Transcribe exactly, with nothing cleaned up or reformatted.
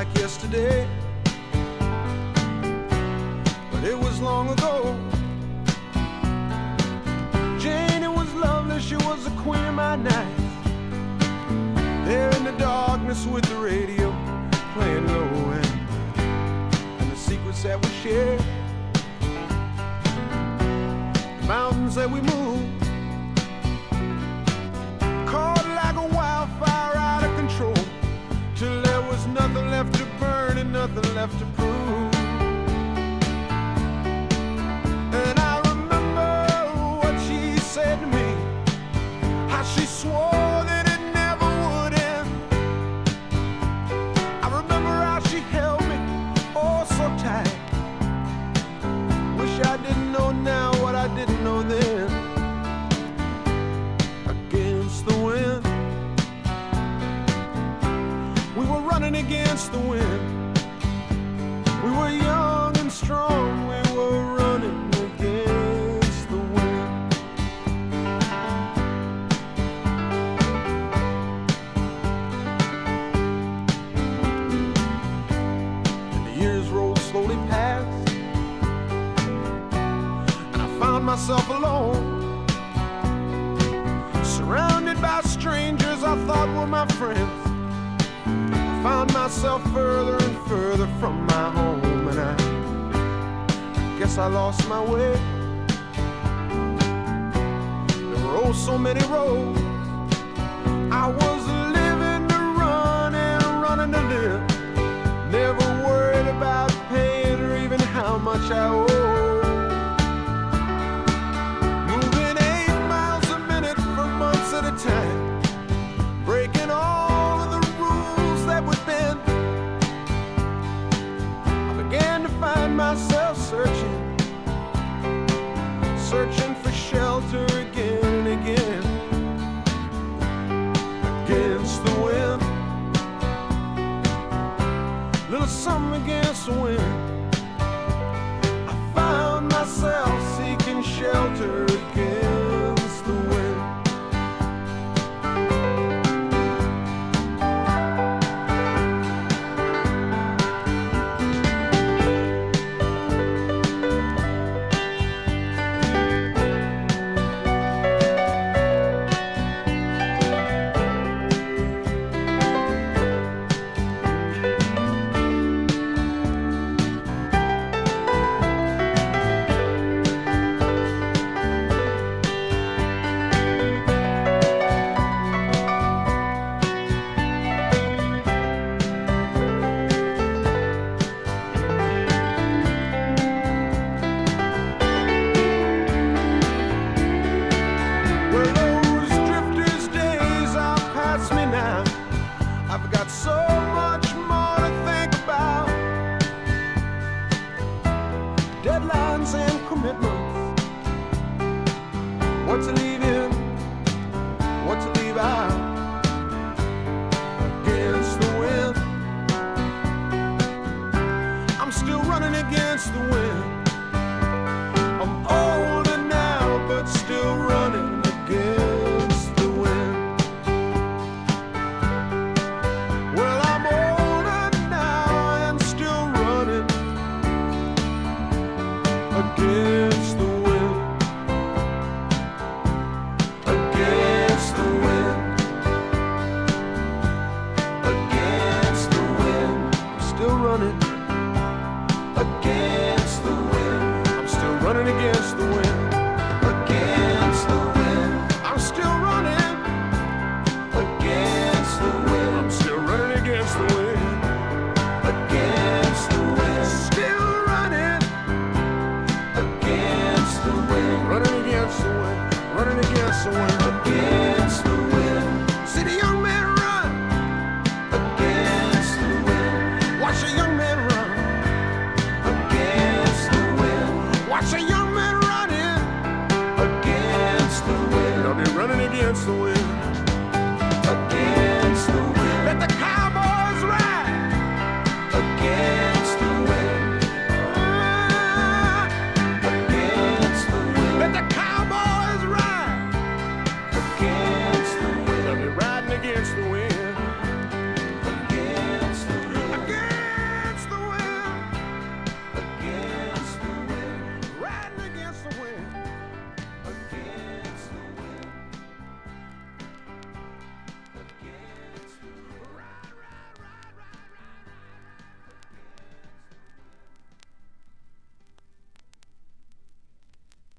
like yesterday, but it was long ago. Jane, it was lovely, she was the queen of my night. There in the darkness with the radio playing low end, and the secrets that we shared, the mountains that we moved, caught like a wildfire out of control, till there was nothing left to burn and nothing left to prove. And I remember what she said to me, how she swore that it never would end. I remember how she held me oh so tight. Wish I didn't know now what I didn't know then. Against the wind, we were running against the wind. We were young and strong, we were running against the wind. And the years rolled slowly past, and I found myself alone, surrounded by strangers I thought were my friends. I found myself further and further from my home, and I guess I lost my way. There were oh so many roads. I was living to run and running to live, never worried about paying or even how much I owed. Moving eight miles a minute for months at a time, breaking all of the rules that would bend. I began to find myself searching, searching for shelter again and again. Against the wind, little something against the wind. I found myself seeking shelter against the wind. Deadlines and commitments, what to leave in, what to leave out. Against the wind, I'm still running against the wind. I'm older now, but still running against the wind. Well, I'm older now and still running against the wind, against the wind, against the wind. I'm still running against the wind. I'm still running against the wind, against the wind. I'm still running against the wind. I'm still running against the wind, against the wind. Still running against the wind, running against the wind, running against the wind.